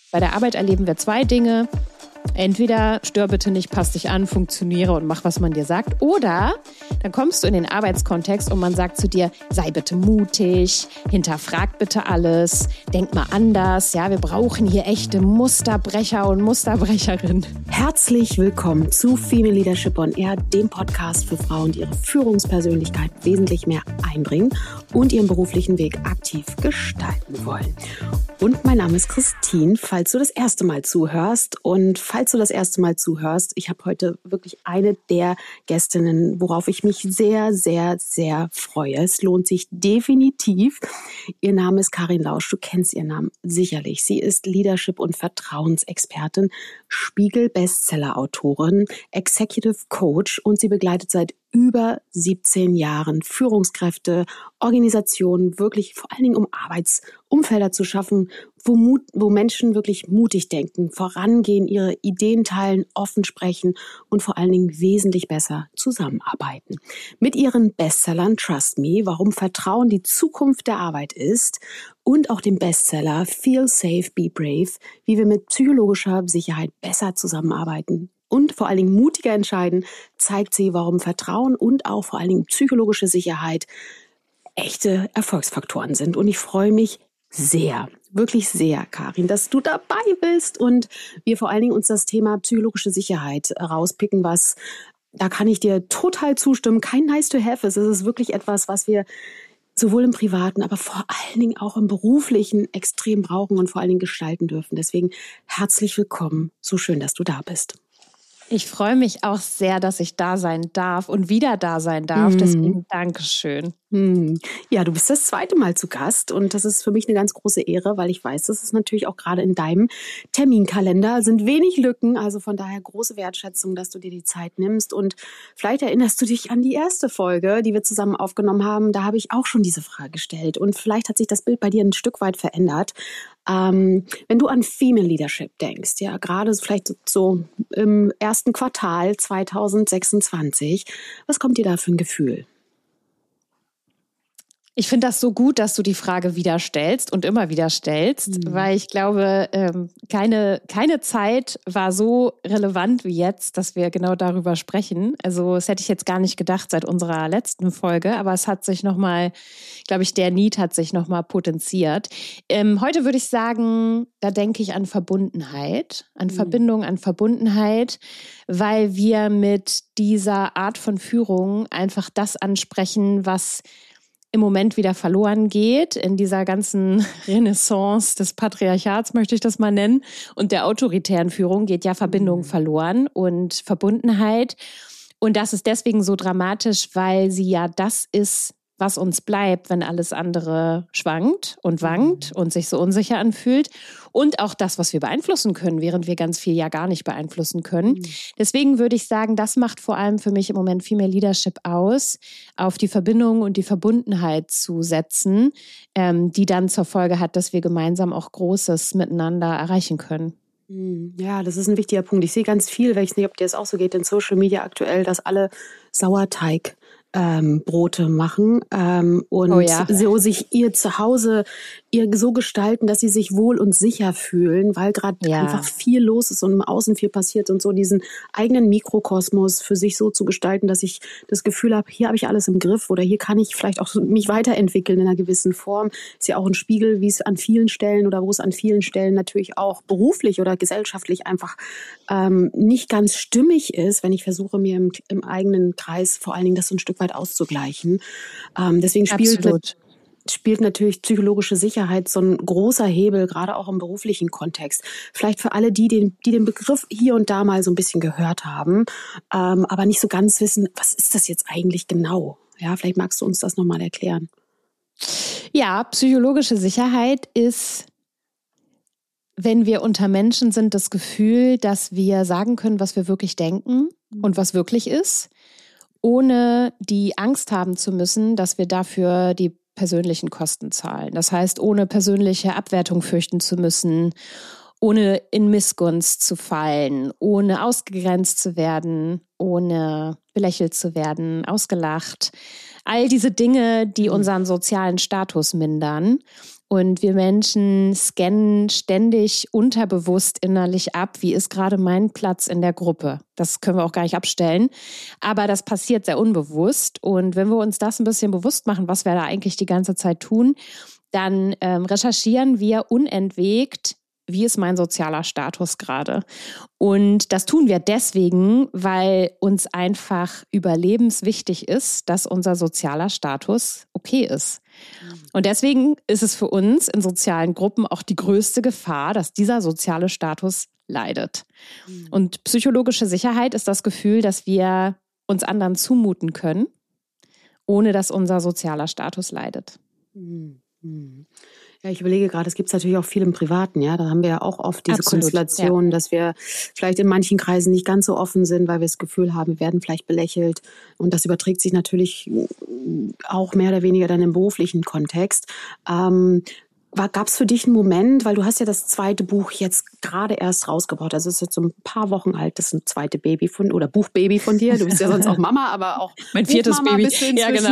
Bei der Arbeit erleben wir zwei Dinge. Entweder stör bitte nicht, pass dich an, funktioniere und mach, was man dir sagt. Oder dann kommst du in den Arbeitskontext und man sagt zu dir, sei bitte mutig, hinterfrag bitte alles, denk mal anders. Ja, wir brauchen hier echte Musterbrecher und Musterbrecherinnen. Herzlich willkommen zu Female Leadership on Air, dem Podcast für Frauen, die ihre Führungspersönlichkeit wesentlich mehr einbringen und ihren beruflichen Weg aktiv gestalten wollen. Und mein Name ist Christine, falls du das erste Mal zuhörst. Und falls du das erste Mal zuhörst, ich habe heute wirklich eine der Gästinnen, worauf ich mich sehr, sehr, sehr freue. Es lohnt sich definitiv. Ihr Name ist Karin Lausch, du kennst ihren Namen sicherlich. Sie ist Leadership- und Vertrauensexpertin, Spiegel-Bestseller-Autorin, Executive Coach und sie begleitet seit über 17 Jahren Führungskräfte, Organisationen, wirklich vor allen Dingen um Arbeitsumfelder zu schaffen, wo Menschen wirklich mutig denken, vorangehen, ihre Ideen teilen, offen sprechen und vor allen Dingen wesentlich besser zusammenarbeiten. Mit ihren Bestsellern Trust Me, warum Vertrauen die Zukunft der Arbeit ist, und auch dem Bestseller Feel Safe, Be Brave, wie wir mit psychologischer Sicherheit besser zusammenarbeiten und vor allen Dingen mutiger entscheiden, zeigt sie, warum Vertrauen und auch vor allen Dingen psychologische Sicherheit echte Erfolgsfaktoren sind. Und ich freue mich sehr, wirklich sehr, Karin, dass du dabei bist und wir vor allen Dingen uns das Thema psychologische Sicherheit rauspicken, da kann ich dir total zustimmen, kein nice to have ist. Es ist wirklich etwas, was wir sowohl im Privaten, aber vor allen Dingen auch im Beruflichen extrem brauchen und vor allen Dingen gestalten dürfen. Deswegen herzlich willkommen. So schön, dass du da bist. Ich freue mich auch sehr, dass ich da sein darf und wieder da sein darf. Deswegen Dankeschön. Ja, du bist das zweite Mal zu Gast und das ist für mich eine ganz große Ehre, weil ich weiß, das ist natürlich auch gerade in deinem Terminkalender sind wenig Lücken, also von daher große Wertschätzung, dass du dir die Zeit nimmst und vielleicht erinnerst du dich an die erste Folge, die wir zusammen aufgenommen haben, da habe ich auch schon diese Frage gestellt und vielleicht hat sich das Bild bei dir ein Stück weit verändert. Wenn du an Female Leadership denkst, ja, gerade vielleicht so im ersten Quartal 2026, was kommt dir da für ein Gefühl? Ich finde das so gut, dass du die Frage wieder stellst und immer wieder stellst, weil ich glaube, keine Zeit war so relevant wie jetzt, dass wir genau darüber sprechen. Also das hätte ich jetzt gar nicht gedacht seit unserer letzten Folge, aber es hat sich nochmal, glaube ich, der Need hat sich nochmal potenziert. Heute würde ich sagen, da denke ich an Verbundenheit, an Verbindung, an Verbundenheit, weil wir mit dieser Art von Führung einfach das ansprechen, was im Moment wieder verloren geht in dieser ganzen Renaissance des Patriarchats, möchte ich das mal nennen. Und der autoritären Führung geht ja Verbindung verloren und Verbundenheit. Und das ist deswegen so dramatisch, weil sie ja das ist, was uns bleibt, wenn alles andere schwankt und wankt und sich so unsicher anfühlt. Und auch das, was wir beeinflussen können, während wir ganz viel ja gar nicht beeinflussen können. Deswegen würde ich sagen, das macht vor allem für mich im Moment Female Leadership aus, auf die Verbindung und die Verbundenheit zu setzen, die dann zur Folge hat, dass wir gemeinsam auch Großes miteinander erreichen können. Ja, das ist ein wichtiger Punkt. Ich sehe ganz viel, weil ich nicht, ob dir das auch so geht, in Social Media aktuell, dass alle Sauerteig Brote machen so sich ihr Zuhause so gestalten, dass sie sich wohl und sicher fühlen, weil gerade einfach viel los ist und im Außen viel passiert und so diesen eigenen Mikrokosmos für sich so zu gestalten, dass ich das Gefühl habe, hier habe ich alles im Griff oder hier kann ich vielleicht auch mich weiterentwickeln in einer gewissen Form. Ist ja auch ein Spiegel, wie es an vielen Stellen oder wo es an vielen Stellen natürlich auch beruflich oder gesellschaftlich einfach nicht ganz stimmig ist, wenn ich versuche, mir im eigenen Kreis vor allen Dingen das so ein Stück weit auszugleichen. Deswegen spielt natürlich psychologische Sicherheit so ein großer Hebel, gerade auch im beruflichen Kontext. Vielleicht für alle, die den Begriff hier und da mal so ein bisschen gehört haben, aber nicht so ganz wissen, was ist das jetzt eigentlich genau? Ja, vielleicht magst du uns das nochmal erklären. Ja, psychologische Sicherheit ist, wenn wir unter Menschen sind, das Gefühl, dass wir sagen können, was wir wirklich denken und was wirklich ist, ohne die Angst haben zu müssen, dass wir dafür die persönlichen Kosten zahlen. Das heißt, ohne persönliche Abwertung fürchten zu müssen, ohne in Missgunst zu fallen, ohne ausgegrenzt zu werden, ohne belächelt zu werden, ausgelacht. All diese Dinge, die unseren sozialen Status mindern. Und wir Menschen scannen ständig unterbewusst innerlich ab, wie ist gerade mein Platz in der Gruppe. Das können wir auch gar nicht abstellen. Aber das passiert sehr unbewusst. Und wenn wir uns das ein bisschen bewusst machen, was wir da eigentlich die ganze Zeit tun, dann recherchieren wir unentwegt, wie ist mein sozialer Status gerade? Und das tun wir deswegen, weil uns einfach überlebenswichtig ist, dass unser sozialer Status okay ist. Und deswegen ist es für uns in sozialen Gruppen auch die größte Gefahr, dass dieser soziale Status leidet. Und psychologische Sicherheit ist das Gefühl, dass wir uns anderen zumuten können, ohne dass unser sozialer Status leidet. Ja, ich überlege gerade, es gibt es natürlich auch viel im Privaten, ja. Da haben wir ja auch oft diese Konstellation, dass wir vielleicht in manchen Kreisen nicht ganz so offen sind, weil wir das Gefühl haben, wir werden vielleicht belächelt. Und das überträgt sich natürlich auch mehr oder weniger dann im beruflichen Kontext. Gab es für dich einen Moment, weil du hast ja das zweite Buch jetzt gerade erst rausgebracht, also es ist jetzt so ein paar Wochen alt, das ist ein zweites Baby oder Buchbaby von dir. Du bist ja sonst auch Mama, aber auch mein viertes Baby. Ja, genau.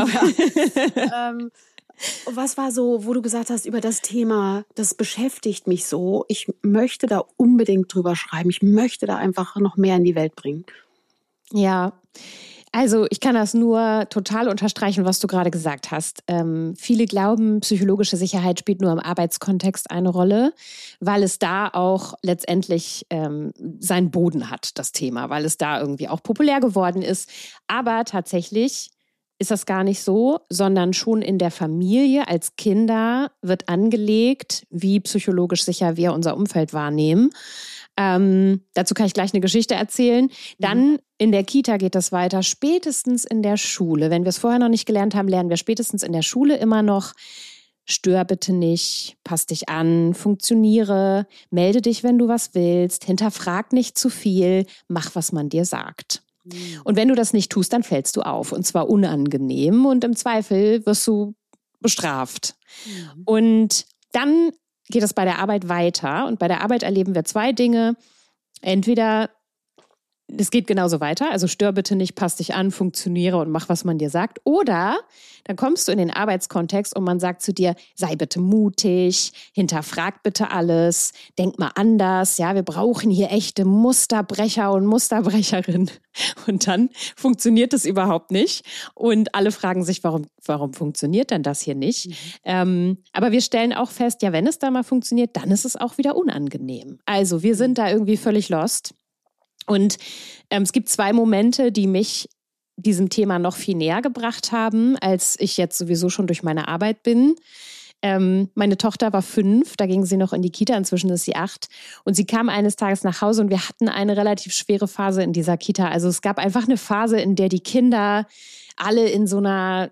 Was war so, wo du gesagt hast, über das Thema, das beschäftigt mich so, ich möchte da unbedingt drüber schreiben, ich möchte da einfach noch mehr in die Welt bringen? Ja, also ich kann das nur total unterstreichen, was du gerade gesagt hast. Viele glauben, psychologische Sicherheit spielt nur im Arbeitskontext eine Rolle, weil es da auch letztendlich seinen Boden hat, das Thema, weil es da irgendwie auch populär geworden ist. Aber tatsächlich ist das gar nicht so, sondern schon in der Familie als Kinder wird angelegt, wie psychologisch sicher wir unser Umfeld wahrnehmen. Dazu kann ich gleich eine Geschichte erzählen. Dann in der Kita geht das weiter, spätestens in der Schule. Wenn wir es vorher noch nicht gelernt haben, lernen wir spätestens in der Schule immer noch, stör bitte nicht, pass dich an, funktioniere, melde dich, wenn du was willst, hinterfrag nicht zu viel, mach, was man dir sagt. Und wenn du das nicht tust, dann fällst du auf. Und zwar unangenehm und im Zweifel wirst du bestraft. Und dann geht es bei der Arbeit weiter. Und bei der Arbeit erleben wir zwei Dinge. Entweder es geht genauso weiter, also stör bitte nicht, pass dich an, funktioniere und mach, was man dir sagt. Oder dann kommst du in den Arbeitskontext und man sagt zu dir, sei bitte mutig, hinterfrag bitte alles, denk mal anders. Ja, wir brauchen hier echte Musterbrecher und Musterbrecherinnen. Und dann funktioniert es überhaupt nicht. Und alle fragen sich, warum funktioniert denn das hier nicht? Aber wir stellen auch fest, ja, wenn es da mal funktioniert, dann ist es auch wieder unangenehm. Also wir sind da irgendwie völlig lost. Und es gibt zwei Momente, die mich diesem Thema noch viel näher gebracht haben, als ich jetzt sowieso schon durch meine Arbeit bin. Meine Tochter war 5, da ging sie noch in die Kita, inzwischen ist sie 8. Und sie kam eines Tages nach Hause und wir hatten eine relativ schwere Phase in dieser Kita. Also es gab einfach eine Phase, in der die Kinder alle in so einer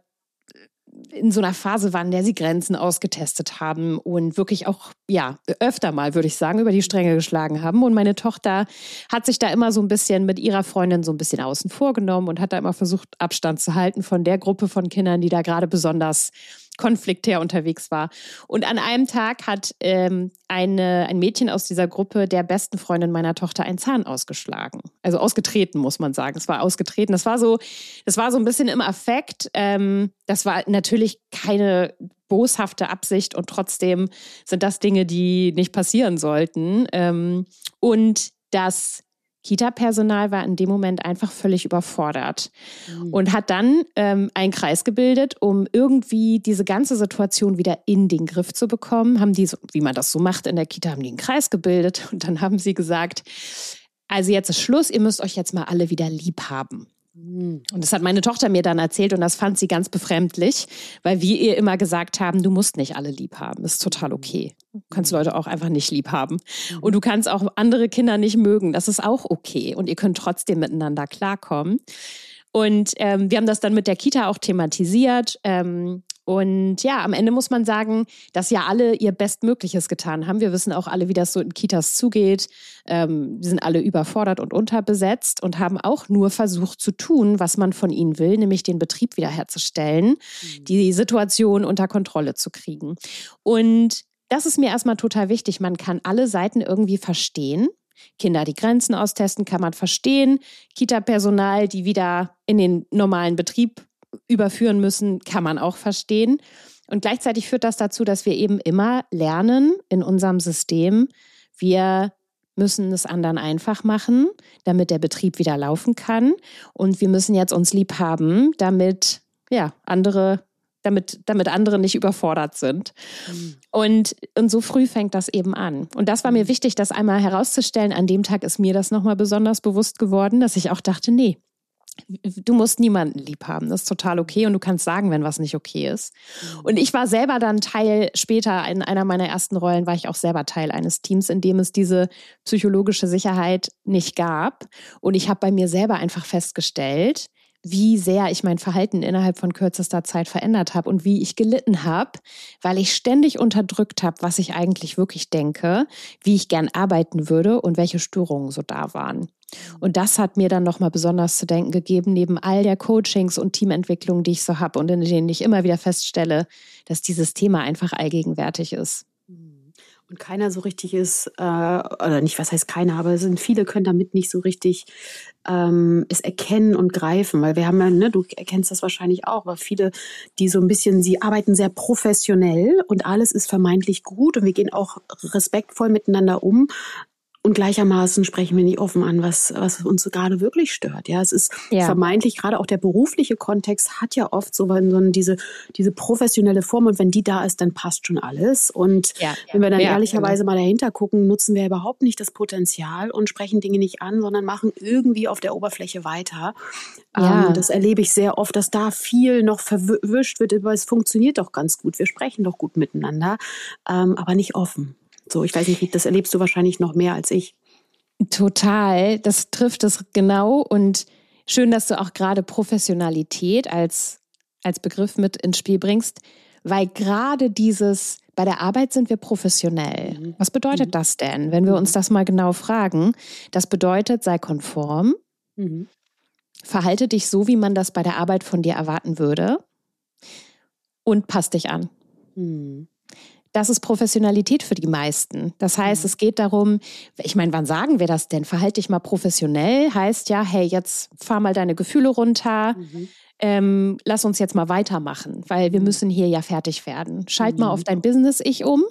Phase waren, in der sie Grenzen ausgetestet haben und wirklich auch, ja, öfter mal, würde ich sagen, über die Stränge geschlagen haben. Und meine Tochter hat sich da immer so ein bisschen mit ihrer Freundin so ein bisschen außen vor genommen und hat da immer versucht, Abstand zu halten von der Gruppe von Kindern, die da gerade besonders konfliktär unterwegs war. Und an einem Tag hat ein Mädchen aus dieser Gruppe der besten Freundin meiner Tochter einen Zahn ausgeschlagen. Also ausgetreten, muss man sagen. Es war ausgetreten. Das war so ein bisschen im Affekt. Das war natürlich keine boshafte Absicht und trotzdem sind das Dinge, die nicht passieren sollten. Und das Kita-Personal war in dem Moment einfach völlig überfordert und hat dann einen Kreis gebildet, um irgendwie diese ganze Situation wieder in den Griff zu bekommen. Haben die, so, wie man das so macht in der Kita, haben die einen Kreis gebildet und dann haben sie gesagt, also jetzt ist Schluss, ihr müsst euch jetzt mal alle wieder lieb haben. Und das hat meine Tochter mir dann erzählt und das fand sie ganz befremdlich, weil wir ihr immer gesagt haben, du musst nicht alle lieb haben, ist total okay. Du kannst Leute auch einfach nicht lieb haben. Und du kannst auch andere Kinder nicht mögen, das ist auch okay. Und ihr könnt trotzdem miteinander klarkommen. Und wir haben das dann mit der Kita auch thematisiert. Und ja, am Ende muss man sagen, dass ja alle ihr Bestmögliches getan haben. Wir wissen auch alle, wie das so in Kitas zugeht. Die sind alle überfordert und unterbesetzt und haben auch nur versucht zu tun, was man von ihnen will, nämlich den Betrieb wiederherzustellen, die Situation unter Kontrolle zu kriegen. Und das ist mir erstmal total wichtig. Man kann alle Seiten irgendwie verstehen. Kinder, die Grenzen austesten, kann man verstehen. Kita-Personal, die wieder in den normalen Betrieb überführen müssen, kann man auch verstehen. Und gleichzeitig führt das dazu, dass wir eben immer lernen in unserem System, wir müssen es anderen einfach machen, damit der Betrieb wieder laufen kann. Und wir müssen jetzt uns lieb haben, damit andere nicht überfordert sind. Und so früh fängt das eben an. Und das war mir wichtig, das einmal herauszustellen. An dem Tag ist mir das nochmal besonders bewusst geworden, dass ich auch dachte, nee, du musst niemanden lieb haben. Das ist total okay und du kannst sagen, wenn was nicht okay ist. Und ich war selber dann später in einer meiner ersten Rollen, war ich auch selber Teil eines Teams, in dem es diese psychologische Sicherheit nicht gab. Und ich habe bei mir selber einfach festgestellt, wie sehr ich mein Verhalten innerhalb von kürzester Zeit verändert habe und wie ich gelitten habe, weil ich ständig unterdrückt habe, was ich eigentlich wirklich denke, wie ich gern arbeiten würde und welche Störungen so da waren. Und das hat mir dann nochmal besonders zu denken gegeben, neben all der Coachings und Teamentwicklungen, die ich so habe und in denen ich immer wieder feststelle, dass dieses Thema einfach allgegenwärtig ist. Und keiner so richtig ist, oder nicht, was heißt keiner, aber viele können damit nicht so richtig es erkennen und greifen, weil wir haben ja, ne, du erkennst das wahrscheinlich auch, aber viele, die so ein bisschen, sie arbeiten sehr professionell und alles ist vermeintlich gut und wir gehen auch respektvoll miteinander um. Und gleichermaßen sprechen wir nicht offen an, was uns gerade wirklich stört. Ja, es ist vermeintlich, gerade auch der berufliche Kontext hat ja oft so diese professionelle Form und wenn die da ist, dann passt schon alles. Und wenn wir dann ehrlicherweise mal dahinter gucken, nutzen wir überhaupt nicht das Potenzial und sprechen Dinge nicht an, sondern machen irgendwie auf der Oberfläche weiter. Das erlebe ich sehr oft, dass da viel noch verwischt wird, aber es funktioniert doch ganz gut. Wir sprechen doch gut miteinander, aber nicht offen. So, ich weiß nicht, das erlebst du wahrscheinlich noch mehr als ich. Total, das trifft es genau und schön, dass du auch gerade Professionalität als Begriff mit ins Spiel bringst, weil gerade bei der Arbeit sind wir professionell. Was bedeutet das denn, wenn wir uns das mal genau fragen? Das bedeutet, sei konform, verhalte dich so, wie man das bei der Arbeit von dir erwarten würde und pass dich an. Das ist Professionalität für die meisten. Das heißt, es geht darum, ich meine, wann sagen wir das denn? Verhalte dich mal professionell, heißt ja, hey, jetzt fahr mal deine Gefühle runter, lass uns jetzt mal weitermachen, weil wir müssen hier ja fertig werden. Schalt mal auf dein Business-Ich um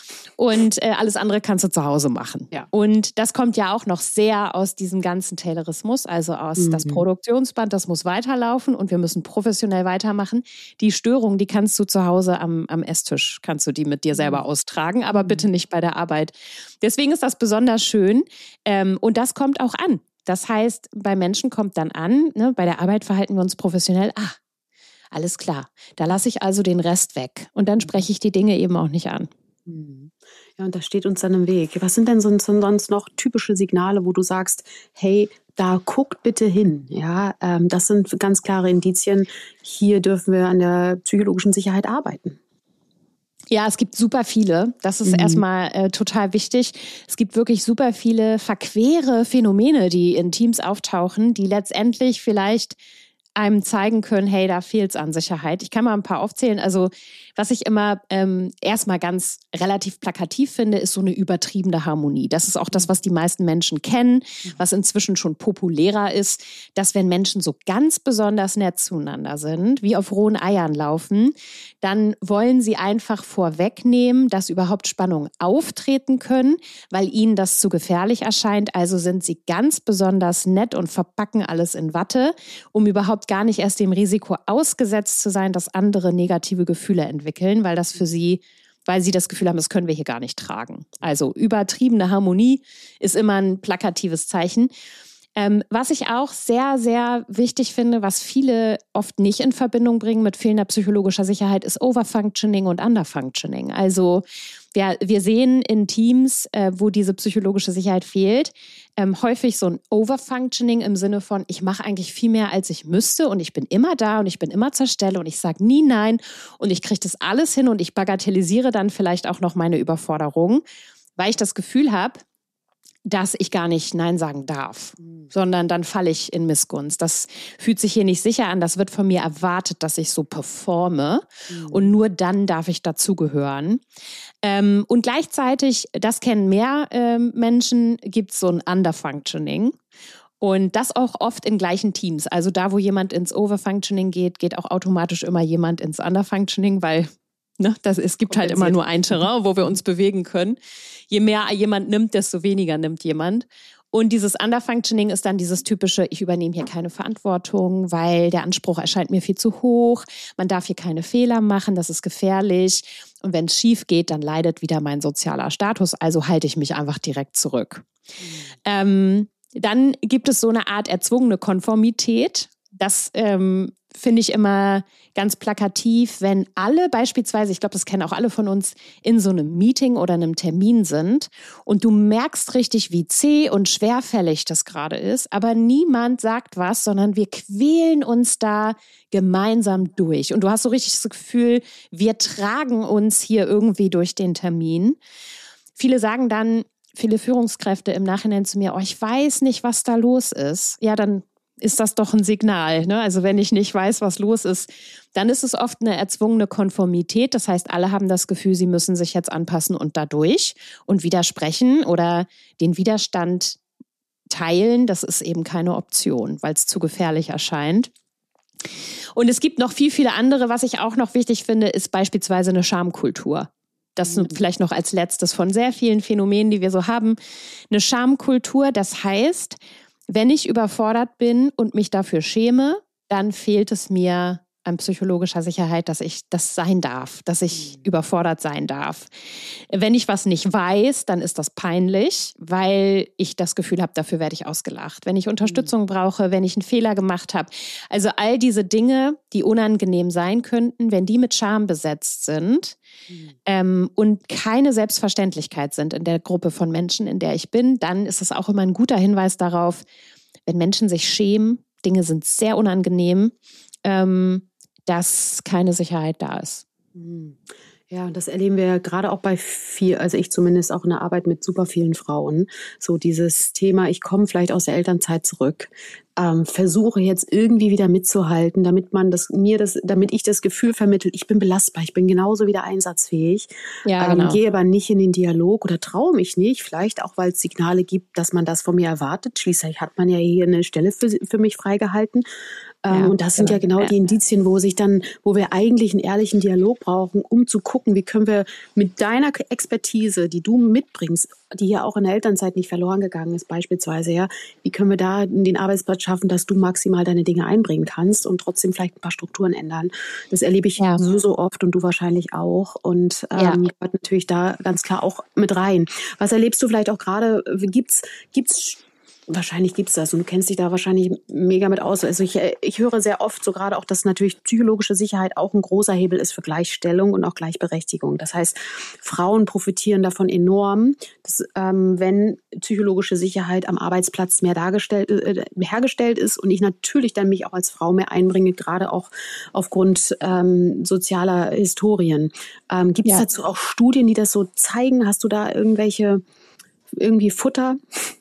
und alles andere kannst du zu Hause machen. Ja. Und das kommt ja auch noch sehr aus diesem ganzen Taylorismus, also aus das Produktionsband, das muss weiterlaufen und wir müssen professionell weitermachen. Die Störung, die kannst du zu Hause am Esstisch, kannst du die mit dir selber austragen, aber bitte nicht bei der Arbeit. Deswegen ist das besonders schön und das kommt auch an. Das heißt, bei Menschen kommt dann an, ne, bei der Arbeit verhalten wir uns professionell, alles klar, da lasse ich also den Rest weg und dann spreche ich die Dinge eben auch nicht an. Ja, und das steht uns dann im Weg. Was sind denn sonst noch typische Signale, wo du sagst, hey, da guckt bitte hin. Ja, das sind ganz klare Indizien. Hier dürfen wir an der psychologischen Sicherheit arbeiten. Ja, es gibt super viele. Das ist erstmal total wichtig. Es gibt wirklich super viele verquere Phänomene, die in Teams auftauchen, die letztendlich vielleicht einem zeigen können, hey, da fehlt es an Sicherheit. Ich kann mal ein paar aufzählen. Also was ich immer erstmal ganz relativ plakativ finde, ist so eine übertriebene Harmonie. Das ist auch das, was die meisten Menschen kennen, was inzwischen schon populärer ist, dass wenn Menschen so ganz besonders nett zueinander sind, wie auf rohen Eiern laufen, dann wollen sie einfach vorwegnehmen, dass überhaupt Spannungen auftreten können, weil ihnen das zu gefährlich erscheint. Also sind sie ganz besonders nett und verpacken alles in Watte, um überhaupt gar nicht erst dem Risiko ausgesetzt zu sein, dass andere negative Gefühle entwickeln, weil sie das Gefühl haben, das können wir hier gar nicht tragen. Also übertriebene Harmonie ist immer ein plakatives Zeichen. Was ich auch sehr, sehr wichtig finde, was viele oft nicht in Verbindung bringen mit fehlender psychologischer Sicherheit, ist Overfunctioning und Underfunctioning. Also wir sehen in Teams, wo diese psychologische Sicherheit fehlt, häufig so ein Overfunctioning im Sinne von, ich mache eigentlich viel mehr, als ich müsste und ich bin immer da und ich bin immer zur Stelle und ich sage nie nein und ich kriege das alles hin und ich bagatellisiere dann vielleicht auch noch meine Überforderung, weil ich das Gefühl habe, dass ich gar nicht Nein sagen darf, sondern dann falle ich in Missgunst. Das fühlt sich hier nicht sicher an. Das wird von mir erwartet, dass ich so performe und nur dann darf ich dazugehören. Und gleichzeitig, das kennen mehr Menschen, gibt es so ein Underfunctioning. Und das auch oft in gleichen Teams. Also da, wo jemand ins Overfunctioning geht, geht auch automatisch immer jemand ins Underfunctioning, weil Ne? Es gibt halt immer nur ein Terrain, wo wir uns bewegen können. Je mehr jemand nimmt, desto weniger nimmt jemand. Und dieses Underfunctioning ist dann dieses typische, ich übernehme hier keine Verantwortung, weil der Anspruch erscheint mir viel zu hoch. Man darf hier keine Fehler machen, das ist gefährlich. Und wenn es schief geht, dann leidet wieder mein sozialer Status. Also halte ich mich einfach direkt zurück. Dann gibt es so eine Art erzwungene Konformität. Das finde ich immer ganz plakativ, wenn alle beispielsweise, ich glaube, das kennen auch alle von uns, in so einem Meeting oder einem Termin sind und du merkst richtig, wie zäh und schwerfällig das gerade ist, aber niemand sagt was, sondern wir quälen uns da gemeinsam durch. Und du hast so richtig das Gefühl, wir tragen uns hier irgendwie durch den Termin. Viele sagen dann, viele Führungskräfte im Nachhinein zu mir, ich weiß nicht, was da los ist. Ja, dann ist das doch ein Signal. Ne? Also wenn ich nicht weiß, was los ist, dann ist es oft eine erzwungene Konformität. Das heißt, alle haben das Gefühl, sie müssen sich jetzt anpassen und dadurch und widersprechen oder den Widerstand teilen. Das ist eben keine Option, weil es zu gefährlich erscheint. Und es gibt noch viele andere. Was ich auch noch wichtig finde, ist beispielsweise eine Schamkultur. Das vielleicht noch als letztes von sehr vielen Phänomenen, die wir so haben. Eine Schamkultur, das heißt, wenn ich überfordert bin und mich dafür schäme, dann fehlt es mir an psychologischer Sicherheit, dass ich das sein darf, dass ich überfordert sein darf. Wenn ich was nicht weiß, dann ist das peinlich, weil ich das Gefühl habe, dafür werde ich ausgelacht. Wenn ich Unterstützung brauche, wenn ich einen Fehler gemacht habe. Also all diese Dinge, die unangenehm sein könnten, wenn die mit Scham besetzt sind und keine Selbstverständlichkeit sind in der Gruppe von Menschen, in der ich bin, dann ist es auch immer ein guter Hinweis darauf, wenn Menschen sich schämen, Dinge sind sehr unangenehm, dass keine Sicherheit da ist. Ja, das erleben wir ja gerade auch bei also ich zumindest auch in der Arbeit mit super vielen Frauen. So dieses Thema, ich komme vielleicht aus der Elternzeit zurück, versuche jetzt irgendwie wieder mitzuhalten, damit ich das Gefühl vermittle, ich bin belastbar, ich bin genauso wieder einsatzfähig. Ja, genau. Gehe aber nicht in den Dialog oder traue mich nicht, vielleicht auch, weil es Signale gibt, dass man das von mir erwartet. Schließlich hat man ja hier eine Stelle für mich freigehalten. Und das sind ja genau die Indizien, wo wir eigentlich einen ehrlichen Dialog brauchen, um zu gucken, wie können wir mit deiner Expertise, die du mitbringst, die ja auch in der Elternzeit nicht verloren gegangen ist beispielsweise, ja, wie können wir da den Arbeitsplatz schaffen, dass du maximal deine Dinge einbringen kannst und trotzdem vielleicht ein paar Strukturen ändern. Das erlebe ich so oft und du wahrscheinlich auch und gehört natürlich da ganz klar auch mit rein. Was erlebst du vielleicht auch gerade, wahrscheinlich gibt's das und du kennst dich da wahrscheinlich mega mit aus. Also ich höre sehr oft so gerade auch, dass natürlich psychologische Sicherheit auch ein großer Hebel ist für Gleichstellung und auch Gleichberechtigung. Das heißt, Frauen profitieren davon enorm, dass, wenn psychologische Sicherheit am Arbeitsplatz mehr hergestellt ist und ich natürlich dann mich auch als Frau mehr einbringe, gerade auch aufgrund sozialer Historien. Gibt es dazu auch Studien, die das so zeigen? Hast du da irgendwie Futter?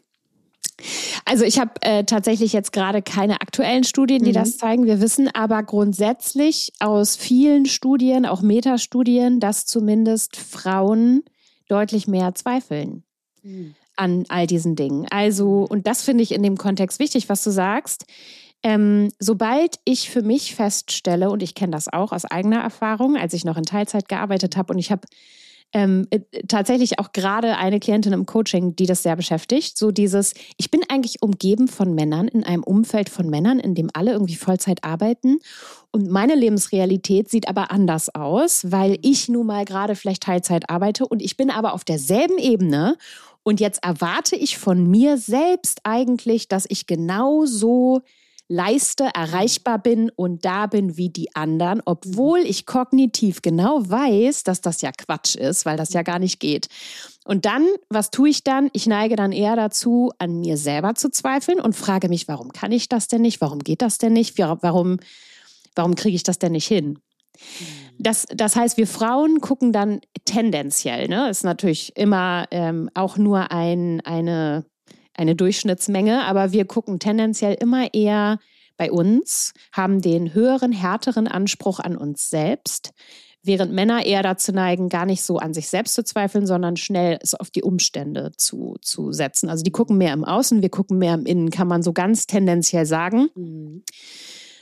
Also ich habe tatsächlich jetzt gerade keine aktuellen Studien, die das zeigen. Wir wissen aber grundsätzlich aus vielen Studien, auch Metastudien, dass zumindest Frauen deutlich mehr zweifeln an all diesen Dingen. Also, und das finde ich in dem Kontext wichtig, was du sagst. Sobald ich für mich feststelle, und ich kenne das auch aus eigener Erfahrung, als ich noch in Teilzeit gearbeitet habe und ich habe tatsächlich auch gerade eine Klientin im Coaching, die das sehr beschäftigt. So dieses, ich bin eigentlich umgeben von Männern, in einem Umfeld von Männern, in dem alle irgendwie Vollzeit arbeiten. Und meine Lebensrealität sieht aber anders aus, weil ich nun mal gerade vielleicht Teilzeit arbeite und ich bin aber auf derselben Ebene. Und jetzt erwarte ich von mir selbst eigentlich, dass ich genauso leiste, erreichbar bin und da bin wie die anderen, obwohl ich kognitiv genau weiß, dass das ja Quatsch ist, weil das ja gar nicht geht. Und dann, was tue ich dann? Ich neige dann eher dazu, an mir selber zu zweifeln und frage mich, warum kann ich das denn nicht? Warum geht das denn nicht? Warum kriege ich das denn nicht hin? Das heißt, wir Frauen gucken dann tendenziell, ne? Ist natürlich immer auch nur eine Durchschnittsmenge, aber wir gucken tendenziell immer eher bei uns, haben den höheren, härteren Anspruch an uns selbst, während Männer eher dazu neigen, gar nicht so an sich selbst zu zweifeln, sondern schnell es auf die Umstände zu setzen. Also die gucken mehr im Außen, wir gucken mehr im Innen, kann man so ganz tendenziell sagen.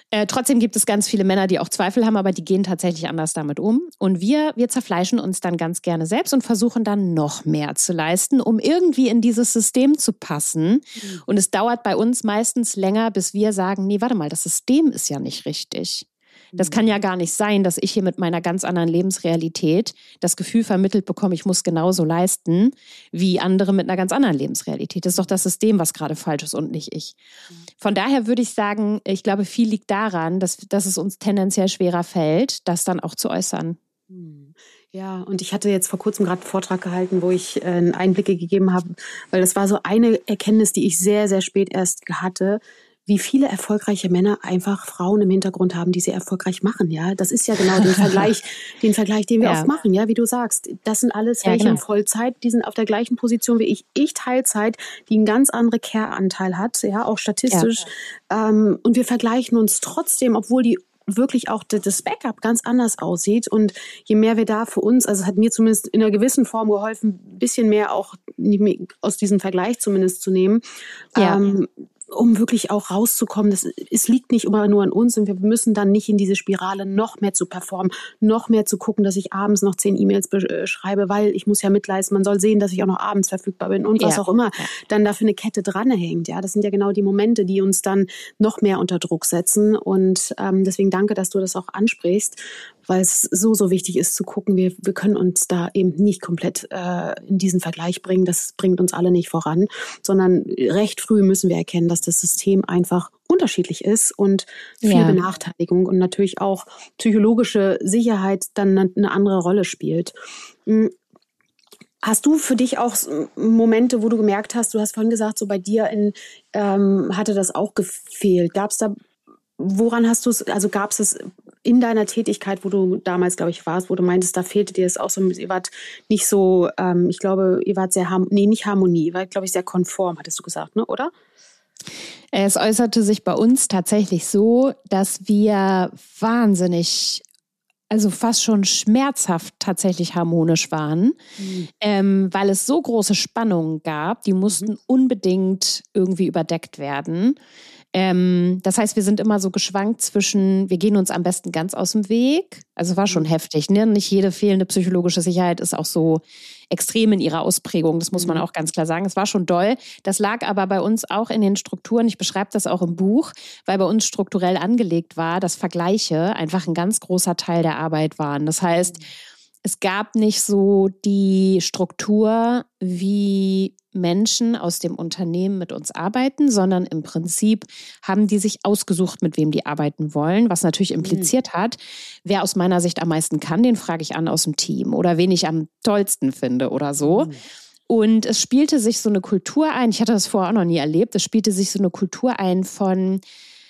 Trotzdem gibt es ganz viele Männer, die auch Zweifel haben, aber die gehen tatsächlich anders damit um. Und wir zerfleischen uns dann ganz gerne selbst und versuchen dann noch mehr zu leisten, um irgendwie in dieses System zu passen. Und es dauert bei uns meistens länger, bis wir sagen, nee, warte mal, das System ist ja nicht richtig. Das kann ja gar nicht sein, dass ich hier mit meiner ganz anderen Lebensrealität das Gefühl vermittelt bekomme, ich muss genauso leisten wie andere mit einer ganz anderen Lebensrealität. Das ist doch das System, was gerade falsch ist und nicht ich. Von daher würde ich sagen, ich glaube, viel liegt daran, dass es uns tendenziell schwerer fällt, das dann auch zu äußern. Ja, und ich hatte jetzt vor kurzem gerade einen Vortrag gehalten, wo ich Einblicke gegeben habe, weil das war so eine Erkenntnis, die ich sehr, sehr spät erst hatte, wie viele erfolgreiche Männer einfach Frauen im Hintergrund haben, die sie erfolgreich machen, ja. Das ist ja genau den Vergleich, den wir oft machen, ja, wie du sagst. Das sind alles welche in Vollzeit, die sind auf der gleichen Position wie ich. Ich Teilzeit, die einen ganz anderen Care-Anteil hat, ja, auch statistisch. Ja. Und wir vergleichen uns trotzdem, obwohl die wirklich auch das Backup ganz anders aussieht. Und je mehr wir da für uns, also es hat mir zumindest in einer gewissen Form geholfen, ein bisschen mehr auch aus diesem Vergleich zumindest zu nehmen, um wirklich auch rauszukommen. Es liegt nicht immer nur an uns und wir müssen dann nicht in diese Spirale noch mehr zu performen, noch mehr zu gucken, dass ich abends noch 10 E-Mails schreibe, weil ich muss ja mitleisten, man soll sehen, dass ich auch noch abends verfügbar bin und was auch immer dann dafür eine Kette dranhängt. Ja, das sind ja genau die Momente, die uns dann noch mehr unter Druck setzen und deswegen danke, dass du das auch ansprichst, weil es so, so wichtig ist zu gucken, wir können uns da eben nicht komplett in diesen Vergleich bringen. Das bringt uns alle nicht voran, sondern recht früh müssen wir erkennen, dass das System einfach unterschiedlich ist und viel Benachteiligung und natürlich auch psychologische Sicherheit dann eine andere Rolle spielt. Hast du für dich auch Momente, wo du gemerkt hast, du hast vorhin gesagt, so bei dir hatte das auch gefehlt. Woran hast du es, also gab es in deiner Tätigkeit, wo du damals, glaube ich, warst, wo du meintest, da fehlte dir es auch so, ihr wart nicht so, ich glaube, ihr wart sehr, nicht Harmonie, ihr wart, glaube ich, sehr konform, hattest du gesagt, ne, oder? Es äußerte sich bei uns tatsächlich so, dass wir wahnsinnig, also fast schon schmerzhaft tatsächlich harmonisch waren, weil es so große Spannungen gab, die mussten unbedingt irgendwie überdeckt werden. Das heißt, wir sind immer so geschwankt zwischen, wir gehen uns am besten ganz aus dem Weg. Also war schon heftig, ne? Nicht jede fehlende psychologische Sicherheit ist auch so extrem in ihrer Ausprägung. Das muss man auch ganz klar sagen. Es war schon doll. Das lag aber bei uns auch in den Strukturen. Ich beschreibe das auch im Buch, weil bei uns strukturell angelegt war, dass Vergleiche einfach ein ganz großer Teil der Arbeit waren. Das heißt, es gab nicht so die Struktur, wie Menschen aus dem Unternehmen mit uns arbeiten, sondern im Prinzip haben die sich ausgesucht, mit wem die arbeiten wollen, was natürlich impliziert hat, wer aus meiner Sicht am meisten kann, den frage ich an aus dem Team oder wen ich am tollsten finde oder so. Und es spielte sich so eine Kultur ein, ich hatte das vorher auch noch nie erlebt, es spielte sich so eine Kultur ein von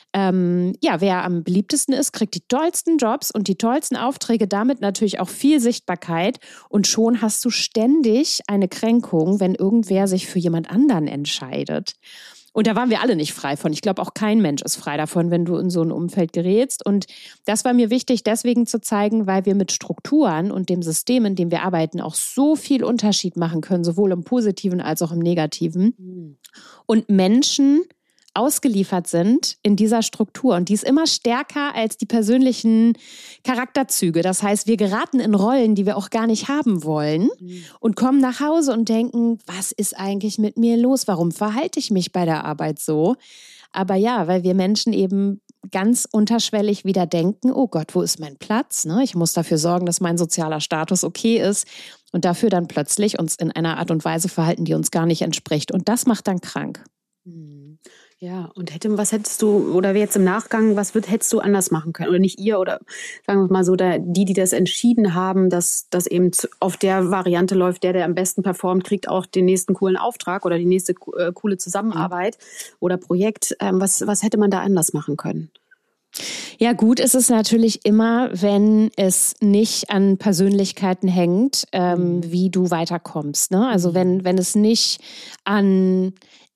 wer am beliebtesten ist, kriegt die tollsten Jobs und die tollsten Aufträge, damit natürlich auch viel Sichtbarkeit und schon hast du ständig eine Kränkung, wenn irgendwer sich für jemand anderen entscheidet. Und da waren wir alle nicht frei von. Ich glaube, auch kein Mensch ist frei davon, wenn du in so ein Umfeld gerätst. Und das war mir wichtig, deswegen zu zeigen, weil wir mit Strukturen und dem System, in dem wir arbeiten, auch so viel Unterschied machen können, sowohl im Positiven als auch im Negativen. Und Menschen ausgeliefert sind in dieser Struktur. Und die ist immer stärker als die persönlichen Charakterzüge. Das heißt, wir geraten in Rollen, die wir auch gar nicht haben wollen und kommen nach Hause und denken, was ist eigentlich mit mir los? Warum verhalte ich mich bei der Arbeit so? Aber ja, weil wir Menschen eben ganz unterschwellig wieder denken, oh Gott, wo ist mein Platz? Ne? Ich muss dafür sorgen, dass mein sozialer Status okay ist und dafür dann plötzlich uns in einer Art und Weise verhalten, die uns gar nicht entspricht. Und das macht dann krank. Ja, und was hättest du, oder jetzt im Nachgang, hättest du anders machen können? Oder nicht ihr, oder sagen wir mal so, die das entschieden haben, dass das eben auf der Variante läuft, der am besten performt, kriegt auch den nächsten coolen Auftrag oder die nächste coole Zusammenarbeit oder Projekt. Was hätte man da anders machen können? Ja, gut ist es natürlich immer, wenn es nicht an Persönlichkeiten hängt, wie du weiterkommst. Ne? Also wenn es nicht an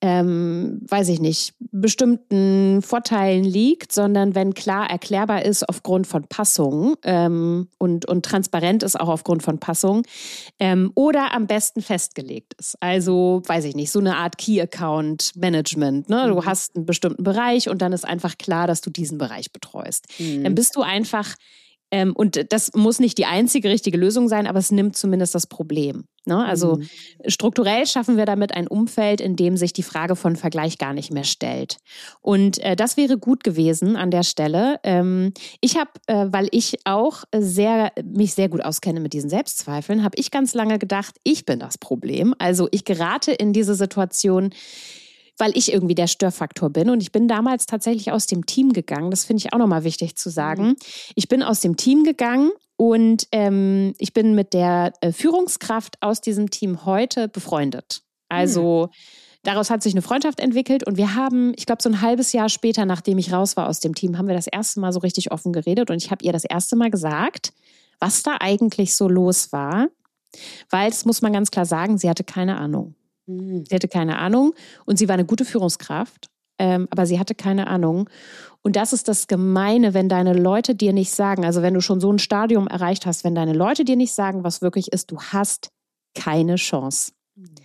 bestimmten Vorteilen liegt, sondern wenn klar erklärbar ist aufgrund von Passung und transparent ist auch aufgrund von Passung oder am besten festgelegt ist. Also, so eine Art Key-Account-Management. Ne? Du hast einen bestimmten Bereich und dann ist einfach klar, dass du diesen Bereich Bereich betreust. Dann bist du einfach, und das muss nicht die einzige richtige Lösung sein, aber es nimmt zumindest das Problem. Ne? Also strukturell schaffen wir damit ein Umfeld, in dem sich die Frage von Vergleich gar nicht mehr stellt. Und das wäre gut gewesen an der Stelle. Ich habe, weil ich auch mich sehr gut auskenne mit diesen Selbstzweifeln, habe ich ganz lange gedacht, ich bin das Problem. Also ich gerate in diese Situation, weil ich irgendwie der Störfaktor bin. Und ich bin damals tatsächlich aus dem Team gegangen. Das finde ich auch nochmal wichtig zu sagen. Ich bin aus dem Team gegangen und ich bin mit der Führungskraft aus diesem Team heute befreundet. Also daraus hat sich eine Freundschaft entwickelt und wir haben, ich glaube so ein halbes Jahr später, nachdem ich raus war aus dem Team, haben wir das erste Mal so richtig offen geredet und ich habe ihr das erste Mal gesagt, was da eigentlich so los war. Weil, das muss man ganz klar sagen, sie hatte keine Ahnung. Sie hatte keine Ahnung und sie war eine gute Führungskraft, aber sie hatte keine Ahnung. Und das ist das Gemeine, wenn deine Leute dir nicht sagen, also wenn du schon so ein Stadium erreicht hast, wenn deine Leute dir nicht sagen, was wirklich ist, du hast keine Chance.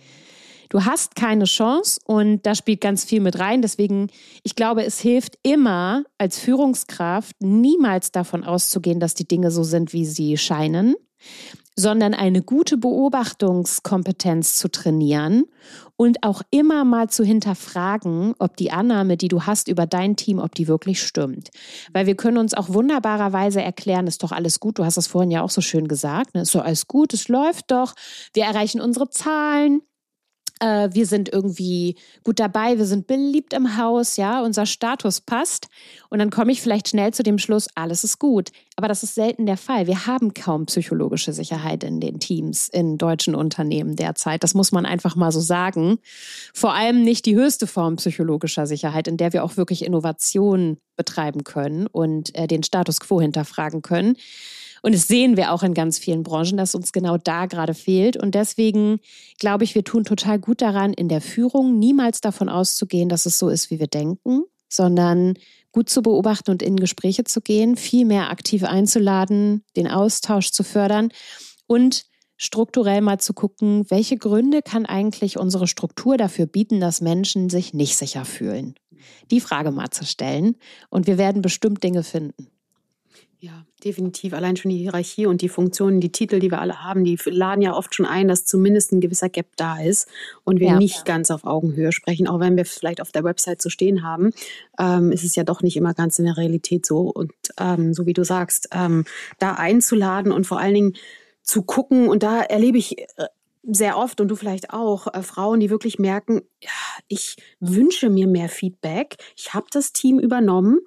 Du hast keine Chance und da spielt ganz viel mit rein. Deswegen, ich glaube, es hilft immer als Führungskraft niemals davon auszugehen, dass die Dinge so sind, wie sie scheinen, sondern eine gute Beobachtungskompetenz zu trainieren und auch immer mal zu hinterfragen, ob die Annahme, die du hast über dein Team, ob die wirklich stimmt. Weil wir können uns auch wunderbarerweise erklären, ist doch alles gut, du hast das vorhin ja auch so schön gesagt, ne? Ist doch alles gut, es läuft doch, wir erreichen unsere Zahlen. Wir sind irgendwie gut dabei, wir sind beliebt im Haus, ja, unser Status passt. Und dann komme ich vielleicht schnell zu dem Schluss, alles ist gut. Aber das ist selten der Fall. Wir haben kaum psychologische Sicherheit in den Teams, in deutschen Unternehmen derzeit. Das muss man einfach mal so sagen. Vor allem nicht die höchste Form psychologischer Sicherheit, in der wir auch wirklich Innovation betreiben können und den Status quo hinterfragen können. Und das sehen wir auch in ganz vielen Branchen, dass uns genau da gerade fehlt. Und deswegen glaube ich, wir tun total gut daran, in der Führung niemals davon auszugehen, dass es so ist, wie wir denken, sondern gut zu beobachten und in Gespräche zu gehen, viel mehr aktiv einzuladen, den Austausch zu fördern und strukturell mal zu gucken, welche Gründe kann eigentlich unsere Struktur dafür bieten, dass Menschen sich nicht sicher fühlen. Die Frage mal zu stellen und wir werden bestimmt Dinge finden. Ja, definitiv. Allein schon die Hierarchie und die Funktionen, die Titel, die wir alle haben, die laden ja oft schon ein, dass zumindest ein gewisser Gap da ist und wir nicht ganz auf Augenhöhe sprechen. Auch wenn wir vielleicht auf der Website so stehen haben, ist es ja doch nicht immer ganz in der Realität so. Und so wie du sagst, da einzuladen und vor allen Dingen zu gucken, und da erlebe ich sehr oft, und du vielleicht auch, Frauen, die wirklich merken, ja, ich wünsche mir mehr Feedback. Ich habe das Team übernommen.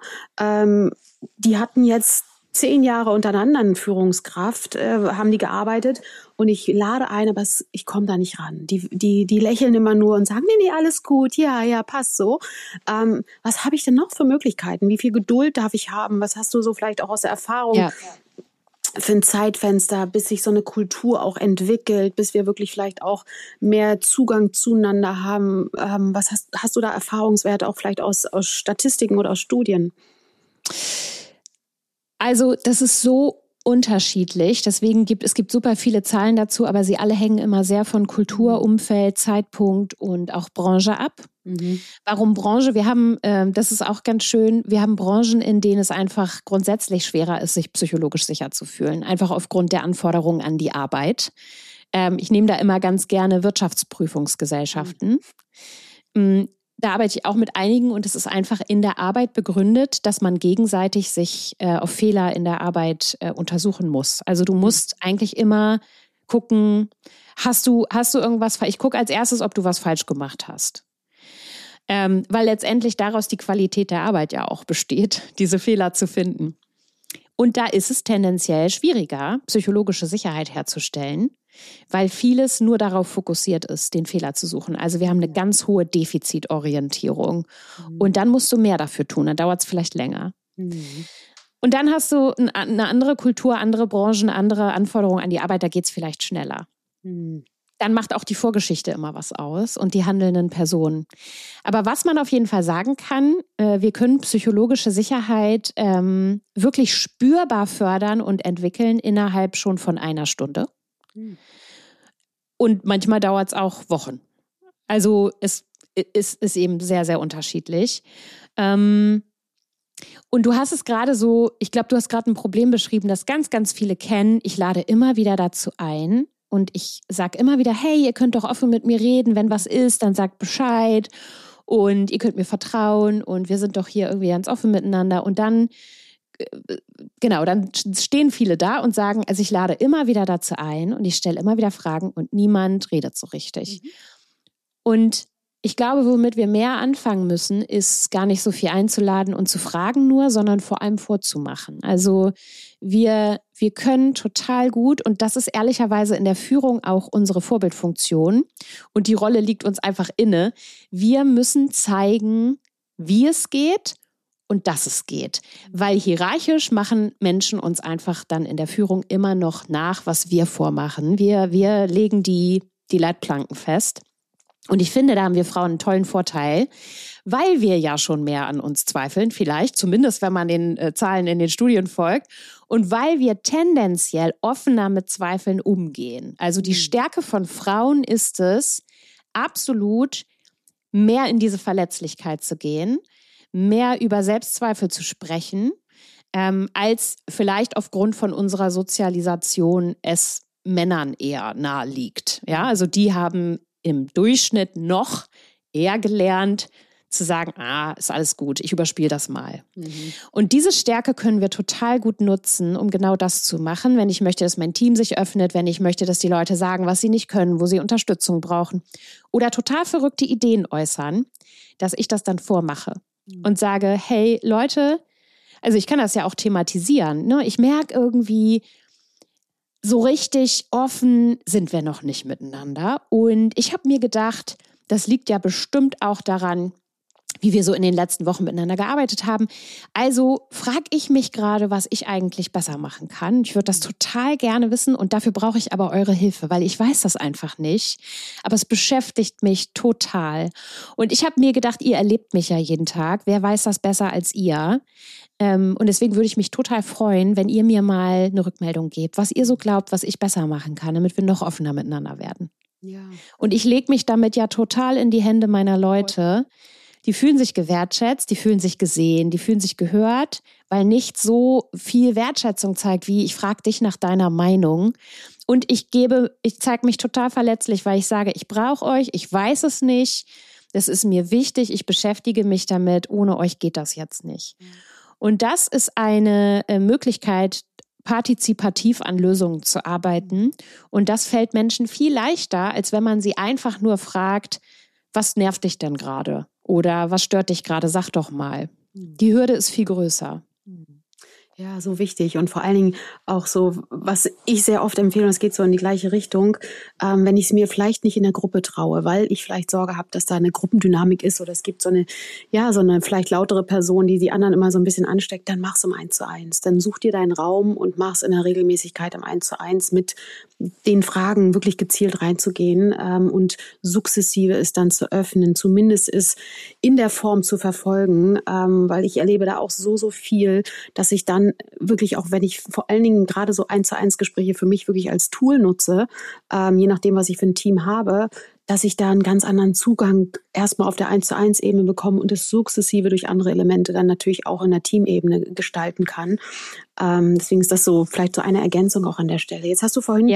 Die hatten jetzt 10 Jahre untereinander eine Führungskraft, haben die gearbeitet und ich lade ein, aber ich komme da nicht ran. Die lächeln immer nur und sagen, nee, alles gut, ja, passt so. Was habe ich denn noch für Möglichkeiten? Wie viel Geduld darf ich haben? Was hast du so vielleicht auch aus der Erfahrung für ein Zeitfenster, bis sich so eine Kultur auch entwickelt, bis wir wirklich vielleicht auch mehr Zugang zueinander haben? Was hast du da Erfahrungswerte auch vielleicht aus Statistiken oder aus Studien? Also das ist so unterschiedlich, deswegen gibt es super viele Zahlen dazu, aber sie alle hängen immer sehr von Kultur, Umfeld, Zeitpunkt und auch Branche ab. Warum Branche? Wir haben, das ist auch ganz schön, wir haben Branchen, in denen es einfach grundsätzlich schwerer ist, sich psychologisch sicher zu fühlen, einfach aufgrund der Anforderungen an die Arbeit. Ich nehme da immer ganz gerne Wirtschaftsprüfungsgesellschaften. Da arbeite ich auch mit einigen und es ist einfach in der Arbeit begründet, dass man gegenseitig sich auf Fehler in der Arbeit untersuchen muss. Also du musst eigentlich immer gucken, hast du irgendwas, ich gucke als erstes, ob du was falsch gemacht hast. Weil letztendlich daraus die Qualität der Arbeit ja auch besteht, diese Fehler zu finden. Und da ist es tendenziell schwieriger, psychologische Sicherheit herzustellen, weil vieles nur darauf fokussiert ist, den Fehler zu suchen. Also wir haben eine ganz hohe Defizitorientierung. Und dann musst du mehr dafür tun, dann dauert es vielleicht länger. Und dann hast du eine andere Kultur, andere Branchen, andere Anforderungen an die Arbeit, da geht es vielleicht schneller. Dann macht auch die Vorgeschichte immer was aus und die handelnden Personen. Aber was man auf jeden Fall sagen kann, wir können psychologische Sicherheit wirklich spürbar fördern und entwickeln innerhalb schon von einer Stunde. Und manchmal dauert es auch Wochen. Also es ist eben sehr, sehr unterschiedlich. Und du hast es gerade so, ich glaube, du hast gerade ein Problem beschrieben, das ganz, ganz viele kennen. Ich lade immer wieder dazu ein und ich sage immer wieder, hey, ihr könnt doch offen mit mir reden, wenn was ist, dann sagt Bescheid und ihr könnt mir vertrauen und wir sind doch hier irgendwie ganz offen miteinander. Und dann, genau, dann stehen viele da und sagen, also ich lade immer wieder dazu ein und ich stelle immer wieder Fragen und niemand redet so richtig. Und ich glaube, womit wir mehr anfangen müssen, ist gar nicht so viel einzuladen und zu fragen nur, sondern vor allem vorzumachen. Also wir können total gut, und das ist ehrlicherweise in der Führung auch unsere Vorbildfunktion und die Rolle liegt uns einfach inne. Wir müssen zeigen, wie es geht und dass es geht. Weil hierarchisch machen Menschen uns einfach dann in der Führung immer noch nach, was wir vormachen. Wir legen die Leitplanken fest. Und ich finde, da haben wir Frauen einen tollen Vorteil, weil wir ja schon mehr an uns zweifeln, vielleicht, zumindest wenn man den Zahlen in den Studien folgt, und weil wir tendenziell offener mit Zweifeln umgehen. Also die Stärke von Frauen ist es, absolut mehr in diese Verletzlichkeit zu gehen, mehr über Selbstzweifel zu sprechen, als vielleicht aufgrund von unserer Sozialisation es Männern eher nahe liegt. Ja, also die haben im Durchschnitt noch eher gelernt zu sagen, ist alles gut, ich überspiele das mal. Und diese Stärke können wir total gut nutzen, um genau das zu machen, wenn ich möchte, dass mein Team sich öffnet, wenn ich möchte, dass die Leute sagen, was sie nicht können, wo sie Unterstützung brauchen oder total verrückte Ideen äußern, dass ich das dann vormache und sage, hey Leute, also ich kann das ja auch thematisieren, ne? Ich merke irgendwie, so richtig offen sind wir noch nicht miteinander. Und ich habe mir gedacht, das liegt ja bestimmt auch daran, wie wir so in den letzten Wochen miteinander gearbeitet haben. Also frage ich mich gerade, was ich eigentlich besser machen kann. Ich würde das total gerne wissen und dafür brauche ich aber eure Hilfe, weil ich weiß das einfach nicht. Aber es beschäftigt mich total. Und ich habe mir gedacht, ihr erlebt mich ja jeden Tag. Wer weiß das besser als ihr? Und deswegen würde ich mich total freuen, wenn ihr mir mal eine Rückmeldung gebt, was ihr so glaubt, was ich besser machen kann, damit wir noch offener miteinander werden. Ja. Und ich lege mich damit ja total in die Hände meiner Leute. Die fühlen sich gewertschätzt, die fühlen sich gesehen, die fühlen sich gehört, weil nicht so viel Wertschätzung zeigt, wie ich frage dich nach deiner Meinung. Und ich zeige mich total verletzlich, weil ich sage, ich brauche euch, ich weiß es nicht, das ist mir wichtig, ich beschäftige mich damit, ohne euch geht das jetzt nicht. Ja. Und das ist eine Möglichkeit, partizipativ an Lösungen zu arbeiten. Und das fällt Menschen viel leichter, als wenn man sie einfach nur fragt, was nervt dich denn gerade? Oder was stört dich gerade? Sag doch mal. Die Hürde ist viel größer. Ja, so wichtig und vor allen Dingen auch so, was ich sehr oft empfehle, und es geht so in die gleiche Richtung, wenn ich es mir vielleicht nicht in der Gruppe traue, weil ich vielleicht Sorge habe, dass da eine Gruppendynamik ist oder es gibt so eine vielleicht lautere Person, die die anderen immer so ein bisschen ansteckt, dann mach's im 1:1. Dann such dir deinen Raum und mach's in der Regelmäßigkeit im 1:1 mit den Fragen wirklich gezielt reinzugehen und sukzessive es dann zu öffnen, zumindest es in der Form zu verfolgen, weil ich erlebe da auch so viel, dass ich dann wirklich, auch wenn ich vor allen Dingen gerade so 1:1 Gespräche für mich wirklich als Tool nutze, je nachdem, was ich für ein Team habe, dass ich da einen ganz anderen Zugang erstmal auf der 1:1 Ebene bekomme und es sukzessive durch andere Elemente dann natürlich auch in der Teamebene gestalten kann. Deswegen ist das so vielleicht so eine Ergänzung auch an der Stelle. Jetzt hast du vorhin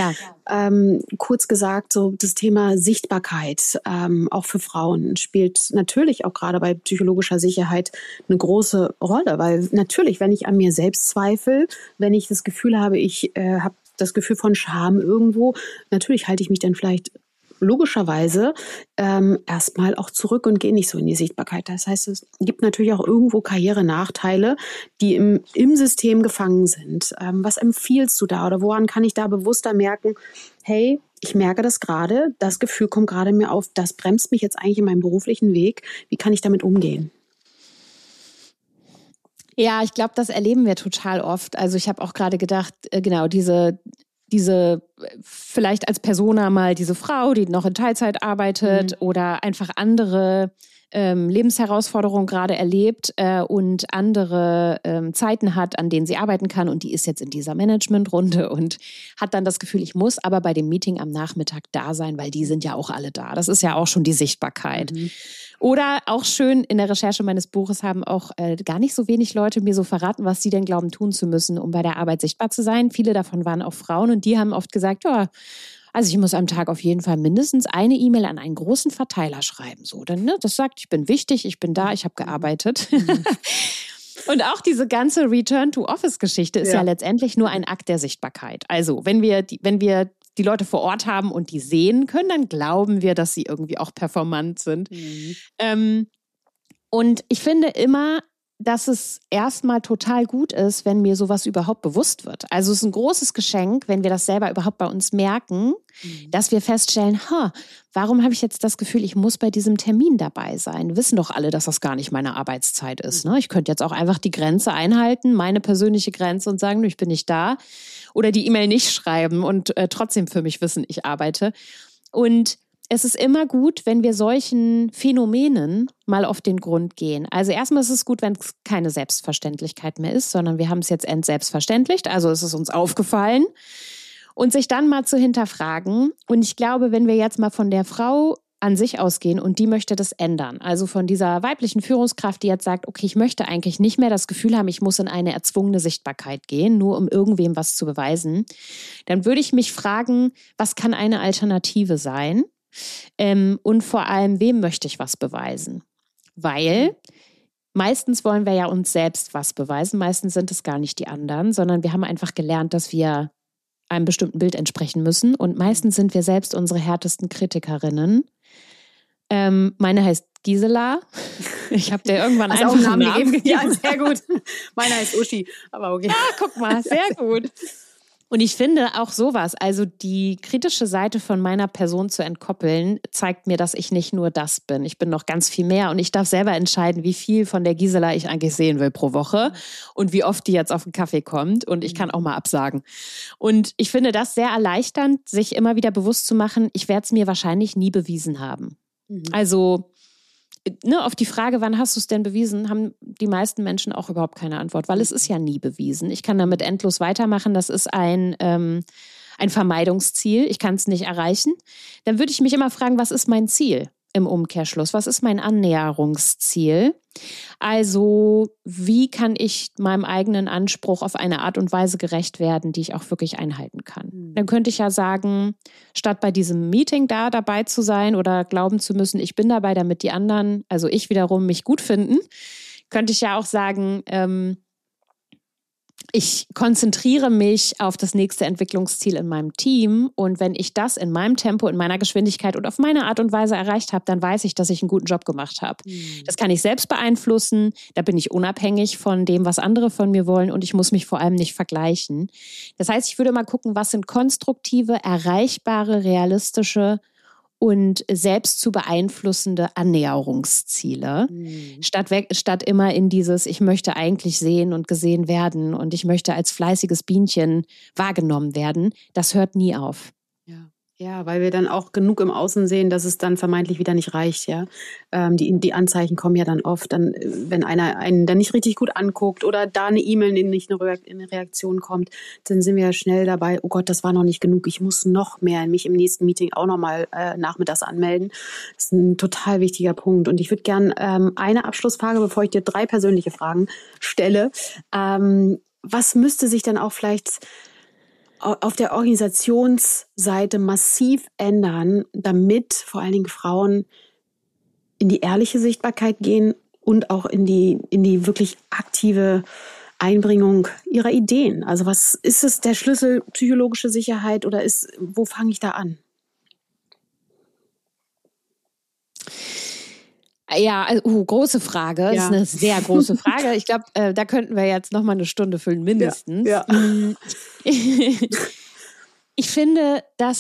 kurz gesagt, so das Thema Sichtbarkeit auch für Frauen spielt natürlich auch gerade bei psychologischer Sicherheit eine große Rolle, weil natürlich, wenn ich an mir selbst zweifle, wenn ich das Gefühl habe, ich habe das Gefühl von Scham irgendwo, natürlich halte ich mich dann vielleicht logischerweise erstmal auch zurück und gehe nicht so in die Sichtbarkeit. Das heißt, es gibt natürlich auch irgendwo Karrierenachteile, die im System gefangen sind. Was empfiehlst du da oder woran kann ich da bewusster merken, hey, ich merke das gerade, das Gefühl kommt gerade mir auf, das bremst mich jetzt eigentlich in meinem beruflichen Weg. Wie kann ich damit umgehen? Ja, ich glaube, das erleben wir total oft. Also ich habe auch gerade gedacht, genau, diese vielleicht als Persona mal diese Frau, die noch in Teilzeit arbeitet oder einfach andere Lebensherausforderungen gerade erlebt und andere Zeiten hat, an denen sie arbeiten kann und die ist jetzt in dieser Managementrunde und hat dann das Gefühl, ich muss aber bei dem Meeting am Nachmittag da sein, weil die sind ja auch alle da. Das ist ja auch schon die Sichtbarkeit. Oder auch schön, in der Recherche meines Buches haben auch gar nicht so wenig Leute mir so verraten, was sie denn glauben tun zu müssen, um bei der Arbeit sichtbar zu sein. Viele davon waren auch Frauen und die haben oft gesagt, ja, also ich muss am Tag auf jeden Fall mindestens eine E-Mail an einen großen Verteiler schreiben. So, denn das sagt, ich bin wichtig, ich bin da, ich habe gearbeitet. Und auch diese ganze Return-to-Office-Geschichte ist ja letztendlich nur ein Akt der Sichtbarkeit. Also wenn wir die Leute vor Ort haben und die sehen können, dann glauben wir, dass sie irgendwie auch performant sind. Und ich finde immer, dass es erstmal total gut ist, wenn mir sowas überhaupt bewusst wird. Also es ist ein großes Geschenk, wenn wir das selber überhaupt bei uns merken, dass wir feststellen, warum habe ich jetzt das Gefühl, ich muss bei diesem Termin dabei sein? Wissen doch alle, dass das gar nicht meine Arbeitszeit ist. Ne? Ich könnte jetzt auch einfach die Grenze einhalten, meine persönliche Grenze und sagen, ich bin nicht da. Oder die E-Mail nicht schreiben und trotzdem für mich wissen, ich arbeite. Und es ist immer gut, wenn wir solchen Phänomenen mal auf den Grund gehen. Also erstmal ist es gut, wenn es keine Selbstverständlichkeit mehr ist, sondern wir haben es jetzt entselbstverständlicht, also es ist uns aufgefallen. Und sich dann mal zu hinterfragen. Und ich glaube, wenn wir jetzt mal von der Frau an sich ausgehen und die möchte das ändern, also von dieser weiblichen Führungskraft, die jetzt sagt, okay, ich möchte eigentlich nicht mehr das Gefühl haben, ich muss in eine erzwungene Sichtbarkeit gehen, nur um irgendwem was zu beweisen, dann würde ich mich fragen, was kann eine Alternative sein? Und vor allem, wem möchte ich was beweisen? Weil meistens wollen wir ja uns selbst was beweisen, meistens sind es gar nicht die anderen, sondern wir haben einfach gelernt, dass wir einem bestimmten Bild entsprechen müssen und meistens sind wir selbst unsere härtesten Kritikerinnen. Meine heißt Gisela. Ich habe dir irgendwann also einfach einen Namen gegeben. Ja, sehr gut. Meiner heißt Uschi, aber okay. Ja, guck mal, sehr gut. Und ich finde auch sowas, also die kritische Seite von meiner Person zu entkoppeln, zeigt mir, dass ich nicht nur das bin. Ich bin noch ganz viel mehr und ich darf selber entscheiden, wie viel von der Gisela ich eigentlich sehen will pro Woche und wie oft die jetzt auf den Kaffee kommt und ich kann auch mal absagen. Und ich finde das sehr erleichternd, sich immer wieder bewusst zu machen, ich werde es mir wahrscheinlich nie bewiesen haben. Also auf die Frage, wann hast du es denn bewiesen, haben die meisten Menschen auch überhaupt keine Antwort, weil es ist ja nie bewiesen. Ich kann damit endlos weitermachen, das ist ein Vermeidungsziel, ich kann es nicht erreichen. Dann würde ich mich immer fragen, was ist mein Ziel im Umkehrschluss? Was ist mein Annäherungsziel? Also wie kann ich meinem eigenen Anspruch auf eine Art und Weise gerecht werden, die ich auch wirklich einhalten kann? Dann könnte ich ja sagen, statt bei diesem Meeting da dabei zu sein oder glauben zu müssen, ich bin dabei, damit die anderen, also ich wiederum, mich gut finden, könnte ich ja auch sagen, ich konzentriere mich auf das nächste Entwicklungsziel in meinem Team und wenn ich das in meinem Tempo, in meiner Geschwindigkeit und auf meine Art und Weise erreicht habe, dann weiß ich, dass ich einen guten Job gemacht habe. Das kann ich selbst beeinflussen, da bin ich unabhängig von dem, was andere von mir wollen und ich muss mich vor allem nicht vergleichen. Das heißt, ich würde mal gucken, was sind konstruktive, erreichbare, realistische und selbst zu beeinflussende Annäherungsziele, statt immer in dieses, ich möchte eigentlich sehen und gesehen werden und ich möchte als fleißiges Bienchen wahrgenommen werden. Das hört nie auf. Ja, weil wir dann auch genug im Außen sehen, dass es dann vermeintlich wieder nicht reicht, ja. Die Anzeichen kommen ja dann oft, dann, wenn einer einen dann nicht richtig gut anguckt oder da eine E-Mail nicht eine Reaktion kommt, dann sind wir ja schnell dabei, oh Gott, das war noch nicht genug, ich muss noch mehr mich im nächsten Meeting auch nochmal nachmittags anmelden. Das ist ein total wichtiger Punkt. Und ich würde gern eine Abschlussfrage, bevor ich dir 3 persönliche Fragen stelle. Was müsste sich dann auch vielleicht auf der Organisationsseite massiv ändern, damit vor allen Dingen Frauen in die ehrliche Sichtbarkeit gehen und auch in die wirklich aktive Einbringung ihrer Ideen? Also was ist es, der Schlüssel psychologische Sicherheit oder wo fange ich da an? Ja, also, große Frage. Das ist eine sehr große Frage. Ich glaube, da könnten wir jetzt noch mal eine Stunde füllen, mindestens. Ja. Ich finde,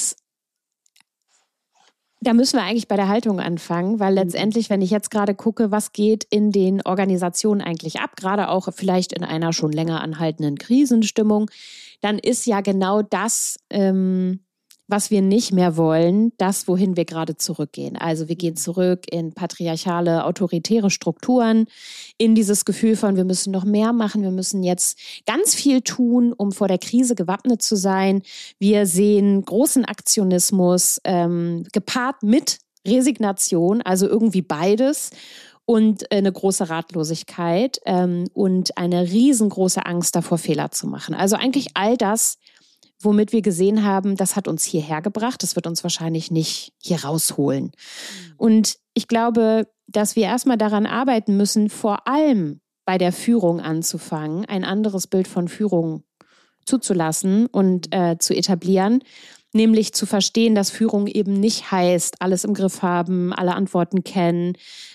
da müssen wir eigentlich bei der Haltung anfangen, weil letztendlich, wenn ich jetzt gerade gucke, was geht in den Organisationen eigentlich ab, gerade auch vielleicht in einer schon länger anhaltenden Krisenstimmung, dann ist ja genau das was wir nicht mehr wollen, das, wohin wir gerade zurückgehen. Also wir gehen zurück in patriarchale, autoritäre Strukturen, in dieses Gefühl von, wir müssen noch mehr machen, wir müssen jetzt ganz viel tun, um vor der Krise gewappnet zu sein. Wir sehen großen Aktionismus, gepaart mit Resignation, also irgendwie beides. Und eine große Ratlosigkeit und eine riesengroße Angst davor, Fehler zu machen. Also eigentlich all das, womit wir gesehen haben, das hat uns hierher gebracht, das wird uns wahrscheinlich nicht hier rausholen. Und ich glaube, dass wir erstmal daran arbeiten müssen, vor allem bei der Führung anzufangen, ein anderes Bild von Führung zuzulassen und zu etablieren. Nämlich zu verstehen, dass Führung eben nicht heißt, alles im Griff haben, alle Antworten kennen,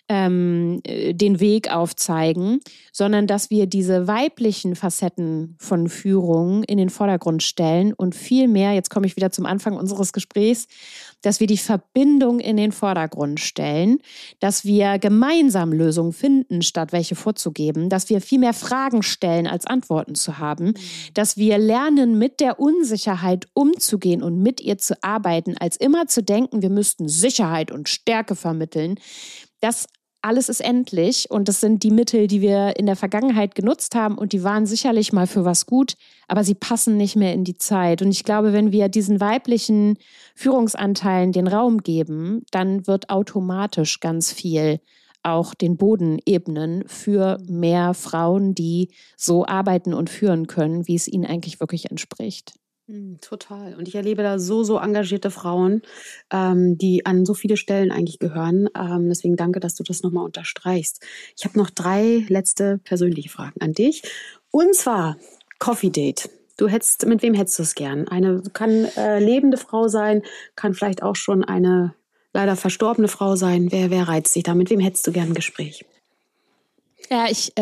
den Weg aufzeigen, sondern dass wir diese weiblichen Facetten von Führung in den Vordergrund stellen und vielmehr, jetzt komme ich wieder zum Anfang unseres Gesprächs, dass wir die Verbindung in den Vordergrund stellen, dass wir gemeinsam Lösungen finden, statt welche vorzugeben, dass wir viel mehr Fragen stellen, als Antworten zu haben, dass wir lernen, mit der Unsicherheit umzugehen und mit ihr zu arbeiten, als immer zu denken, wir müssten Sicherheit und Stärke vermitteln. Das alles ist endlich und das sind die Mittel, die wir in der Vergangenheit genutzt haben und die waren sicherlich mal für was gut, aber sie passen nicht mehr in die Zeit. Und ich glaube, wenn wir diesen weiblichen Führungsanteilen den Raum geben, dann wird automatisch ganz viel auch den Boden ebnen für mehr Frauen, die so arbeiten und führen können, wie es ihnen eigentlich wirklich entspricht. Total. Und ich erlebe da so engagierte Frauen, die an so viele Stellen eigentlich gehören. Deswegen danke, dass du das nochmal unterstreichst. Ich habe noch 3 letzte persönliche Fragen an dich. Und zwar Coffee Date. Mit wem hättest du es gern? Eine kann lebende Frau sein, kann vielleicht auch schon eine leider verstorbene Frau sein. Wer reizt dich da? Mit wem hättest du gern ein Gespräch? Ja, ich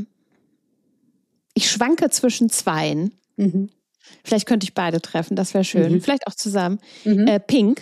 schwanke zwischen 2. Vielleicht könnte ich beide treffen, das wäre schön. Vielleicht auch zusammen. Pink.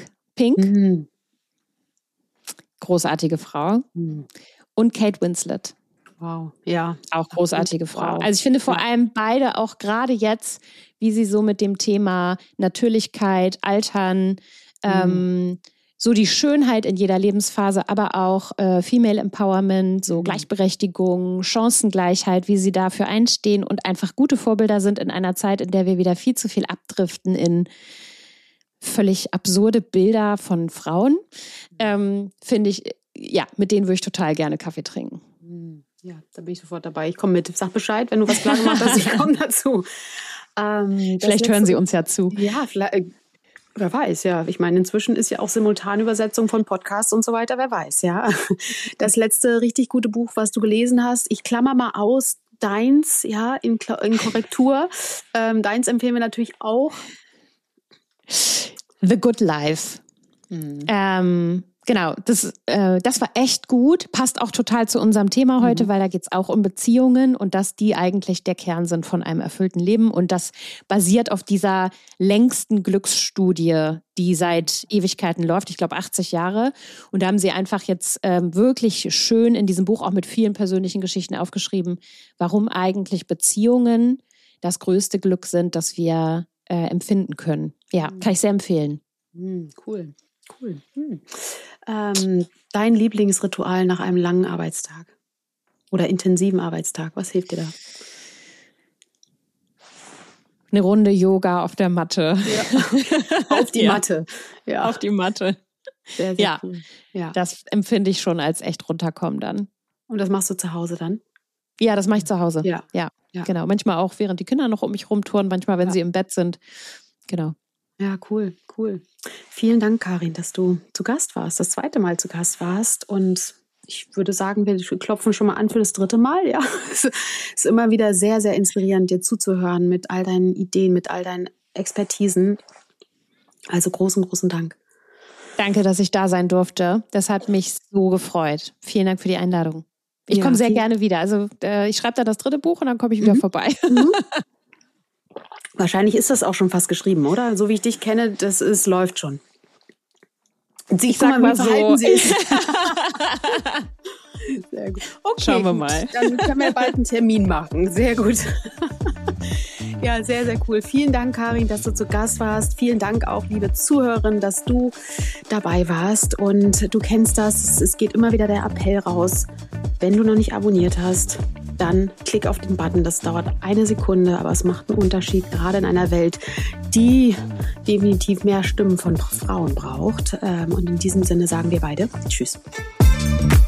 Großartige Frau. Und Kate Winslet. Wow, ja. Auch großartige Frau. Wow. Also ich finde vor allem beide auch gerade jetzt, wie sie so mit dem Thema Natürlichkeit, Altern, so die Schönheit in jeder Lebensphase, aber auch Female Empowerment, so Gleichberechtigung, Chancengleichheit, wie sie dafür einstehen und einfach gute Vorbilder sind in einer Zeit, in der wir wieder viel zu viel abdriften in völlig absurde Bilder von Frauen, finde ich, ja, mit denen würde ich total gerne Kaffee trinken. Ja, da bin ich sofort dabei. Ich komme mit. Sag Bescheid, wenn du was klar gemacht hast, ich komme dazu. Vielleicht hören sie uns ja zu. Ja, vielleicht. Wer weiß, ja. Ich meine, inzwischen ist ja auch Simultanübersetzung von Podcasts und so weiter. Wer weiß, ja. Das letzte richtig gute Buch, was du gelesen hast, ich klammer mal aus, deins, ja, in Korrektur. Deins empfehlen wir natürlich auch. The Good Life. Genau, das war echt gut, passt auch total zu unserem Thema heute, weil da geht es auch um Beziehungen und dass die eigentlich der Kern sind von einem erfüllten Leben und das basiert auf dieser längsten Glücksstudie, die seit Ewigkeiten läuft, ich glaube 80 Jahre und da haben sie einfach jetzt wirklich schön in diesem Buch auch mit vielen persönlichen Geschichten aufgeschrieben, warum eigentlich Beziehungen das größte Glück sind, das wir empfinden können. Ja, kann ich sehr empfehlen. Cool. Dein Lieblingsritual nach einem langen Arbeitstag oder intensiven Arbeitstag, was hilft dir da? Eine Runde Yoga auf der Matte. Ja. Auf die Matte. Ja. Auf die Matte. Sehr, sehr cool. Ja. Das empfinde ich schon als echt runterkommen dann. Und das machst du zu Hause dann? Ja, das mache ich zu Hause. Ja. Genau. Manchmal auch, während die Kinder noch um mich rumtouren, manchmal, wenn sie im Bett sind. Genau. Ja, cool. Vielen Dank, Karin, dass du zu Gast warst, das 2. Mal zu Gast warst. Und ich würde sagen, wir klopfen schon mal an für das 3. Mal. Ja, es ist immer wieder sehr, sehr inspirierend, dir zuzuhören mit all deinen Ideen, mit all deinen Expertisen. Also großen Dank. Danke, dass ich da sein durfte. Das hat mich so gefreut. Vielen Dank für die Einladung. Ich komme sehr gerne wieder. Also ich schreibe dann das 3. Buch und dann komme ich wieder vorbei. Wahrscheinlich ist das auch schon fast geschrieben, oder? So wie ich dich kenne, läuft schon. Ich sag mal so. Sehr gut. Okay, schauen wir mal. Dann können wir bald einen Termin machen. Sehr gut. Ja, sehr, sehr cool. Vielen Dank, Karin, dass du zu Gast warst. Vielen Dank auch, liebe Zuhörerin, dass du dabei warst. Und du kennst das, es geht immer wieder der Appell raus. Wenn du noch nicht abonniert hast, dann klick auf den Button. Das dauert 1 Sekunde, aber es macht einen Unterschied, gerade in einer Welt, die definitiv mehr Stimmen von Frauen braucht. Und in diesem Sinne sagen wir beide Tschüss.